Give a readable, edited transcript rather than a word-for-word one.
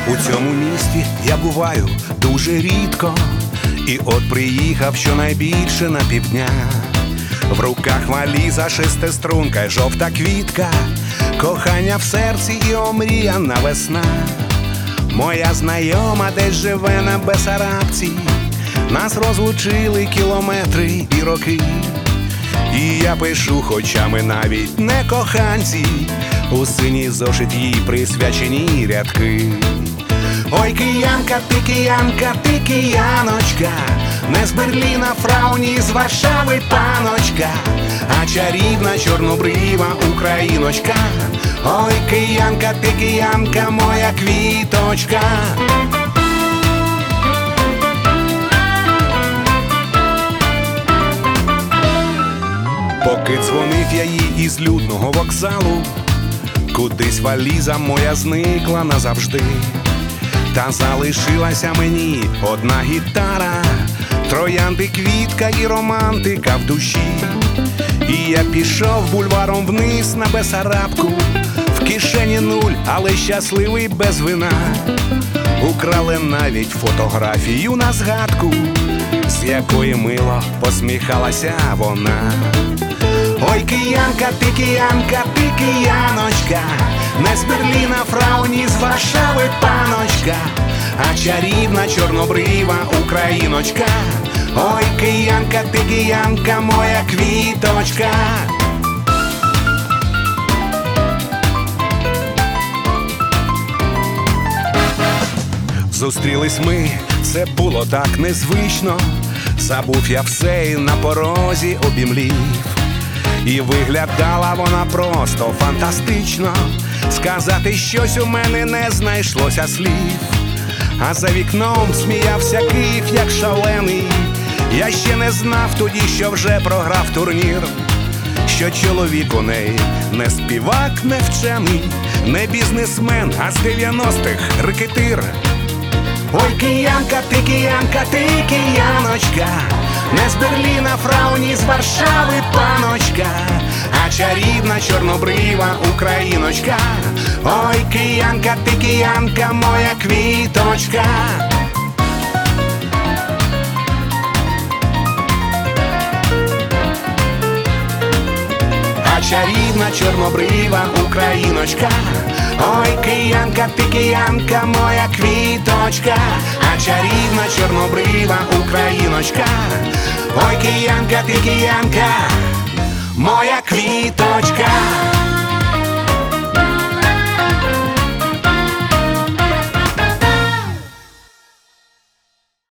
У цьому місті я буваю дуже рідко, і от приїхав щонайбільше на півдня. В руках валіза, шестиструнка й жовта квітка, кохання в серці і омріяна весна. Моя знайома десь живе на Бесарабці, нас розлучили кілометри і роки. І я пишу, хоча ми навіть не коханці, у синій зошит їй присвячені рядки. Ой, киянка, ти кияночка, не з Берліна, фрау, ні з Варшави, паночка, а чарівна чорнобрива україночка. Ой, киянка, ти киянка, моя квіточка. Поки дзвонив я їй із людного вокзалу, кудись валіза моя зникла назавжди. Та залишилася мені одна гітара, троянди, квітка і романтика в душі. І я пішов бульваром вниз на Бесарабку, в кишені нуль, але щасливий без вина. Украли навіть фотографію на згадку, з якої мило посміхалася вона. Ой, киянка, ти кияночка, не з Берліна, фрау, ні з Варшави, паночка, а чарівна чорнобрива україночка. Ой, киянка, ти киянка, моя квіточка. Зустрілись ми, це було так незвично, забув я все і на порозі обімлів. І виглядала вона просто фантастично, сказати щось у мене не знайшлося слів. А за вікном сміявся Київ як шалений, я ще не знав тоді, що вже програв турнір. Що чоловік у неї не співак, не вчений, не бізнесмен, а з 90-х рекетир. Ой, киянка, ти кияночка, не з Берліна, фрау, ні з Варшави, паночка, а чарівна чорнобрива україночка. Ой, киянка, ти киянка, моя квіточка. А чарівна чорнобрива україночка. Ой, киянка, ти киянка, моя квіточка, а чарівна чорнобрива україночка. Ой, киянка, ти киянка.